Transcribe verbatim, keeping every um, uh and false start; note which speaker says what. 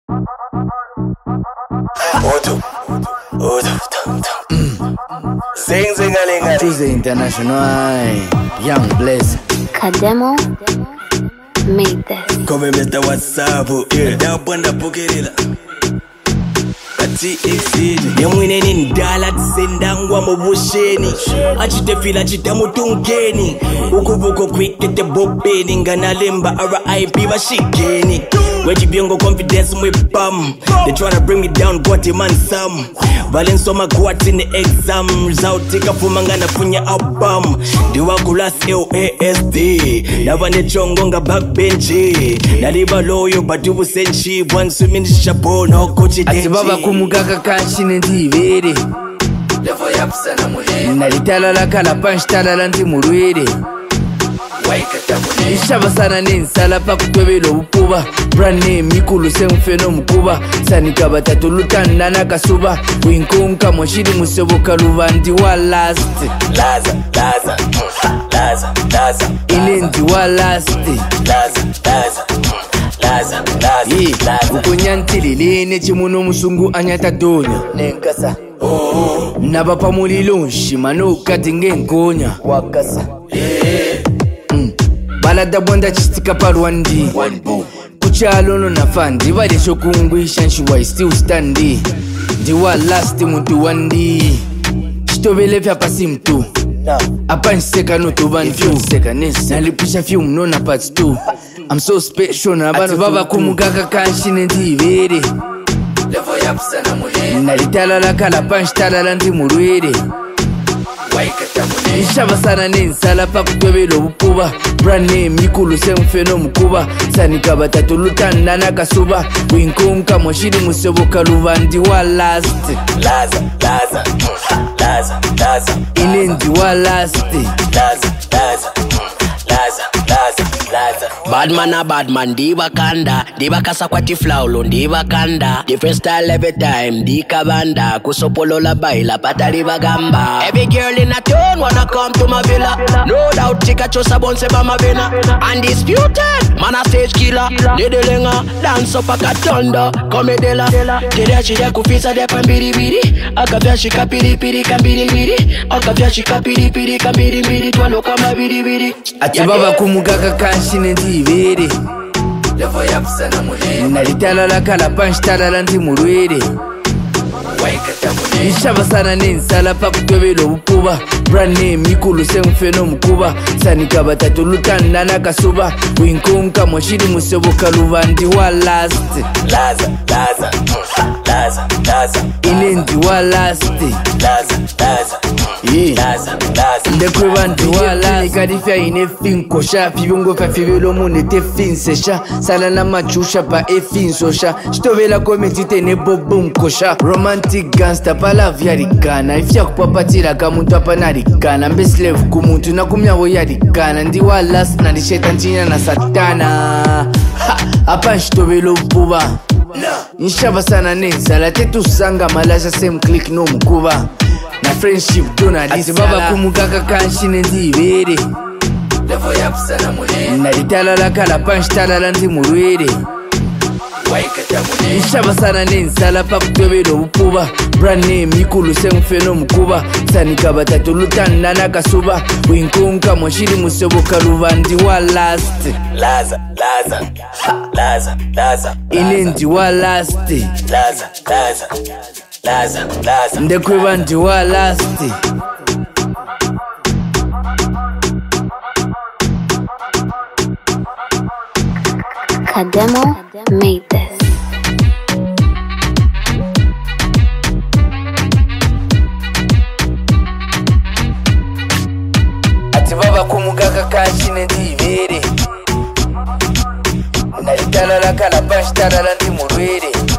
Speaker 1: Odo, Odo, Sing sing a ling a
Speaker 2: Tuesday International, Young Bless.
Speaker 3: Kademo made this.
Speaker 1: Come and Mister WhatsApp, yeah. Down bunda pokerila. Ati exceed. Yamwine ni ndala tsenda ngwa mubusheni. Achite fila chita mutungeni. Ukubuko quick get the bopeni ngana lemba R I P bashikeni. Wejibiongo confidence mwe bam. They tryna bring me down got him man some. Balance on my quad in the exam. Result tika fumanga na funya album. Diwa kulas L A S D. Navane chongonga backbench. Naliba loyo batubu senchi. One swimming shapo no kochi denchi.
Speaker 2: Atibaba kumugaka kanshi nendibere.
Speaker 1: Levo yapsa na muhe.
Speaker 2: Nalitala la kala punch tala lanti murwere. Ishaba sana nensala pa kutwebelo upuba. Brand name ikulu semfeno mkuba. Sanika batatu lutanda na kasuba. Winkunka mwashiri musoboka luvandi wa last.
Speaker 1: Laza, laza, laza, laza.
Speaker 2: Inendi wa last.
Speaker 1: Laza, laza, laza, laza, laza.
Speaker 2: Ukonyantili lene chimuno musungu anyata donya. Nenkasa Nabapa mulilo nshima no katinge nkonya.
Speaker 1: Wakasa
Speaker 2: Balada bonda chistika parwandi. Kuchalono na fandi Vade shokungwisha nshuwa still standi. Ndiwa last muntu wandi. Chitobele vya pasi mtu Apa nseka no tuvan few. Nalipisha few mnona parts two. I'm so special na bano baba kumugaka kanshi nendibere.
Speaker 1: Levo yapsa na muhe.
Speaker 2: Nalitala la kala punch tala lanti murwere. Ishaba sana nensala pa kutwebelo upuba. Brand name ikulu semfeno mkuba. Sanika batatu lutanda na kasuba. Winkunka mwashiri musoboka luvandi wa last.
Speaker 1: Laza, laza, laza, laza.
Speaker 2: Inendi wa last.
Speaker 1: Laza, laza, laza, laza, laza.
Speaker 4: Badman a badman, di wakanda. Di wakasa kwati flaulo, di wakanda. Different style every time, di kabanda. Kusopolo la baila, patari bagamba. Every girl in a town wanna come to my villa. No doubt, chika chosa bonse ba ma vina. Undisputed, man a stage killer. Didelinga, dance up a katunda. Komedela, dide chide kufisa de pambiri biri. Akavya shika piri piri kambiri biri. Akavya shika piri piri kambiri biri. Twalo kama biri biri.
Speaker 2: Atibaba kumugaka kanshi nendibere.
Speaker 1: Levo yapsa na muhe.
Speaker 2: Nalitala la kala punch tala lanti murwere. Ishaba sana nensala pa kutwebelo upuba. Brand name ikulu semfeno mkuba. Sanika batatu lutanda na kasuba. Winkunka mwashiri musoboka luvandi wa last.
Speaker 1: Laza, laza, laza, laza.
Speaker 2: Inendi wa last.
Speaker 1: Laza, laza, laza, laza.
Speaker 2: Ndekwe bantu wa last. Kadifya ine fin kosha. Fibongo fa fibelo mune te fin sesha. Sala na machusha pa e fin sosha. Shtovela kometite ne bobum kosha. Romantic gangster pala vyarikana. Ifya kupapatira kamuntu apa narikana. Mbeslevu kumuntu na kumyawo yarikana. Ndi wa last na nisheta nchina na satana. Ha! Apa nshtovelo upuba. Nshaba sana nensala. Tetu sanga malasha same click no mkuba. Na friendship dona disala. Atibaba kumugaka kanshi nendibere.
Speaker 1: Levo yapsa na muhe.
Speaker 2: Nalitala la kala punch tala lanti murwere. Ishaba sana nensala pa kutwebelo upuba. Brand name ikulu semfeno mkuba. Sanika batatu lutanda na kasuba. Winkunka mwashiri musoboka luvandi wa last.
Speaker 1: Laza, laza, laza, laza.
Speaker 2: Inendi wa last.
Speaker 1: Laza, laza, laza, laza.
Speaker 2: Ndekwe bantu wa last.
Speaker 3: Kademo made this.
Speaker 2: Atibaba kumugaka kanshi nendibere. Nalitala la kala punch tala lanti murwere.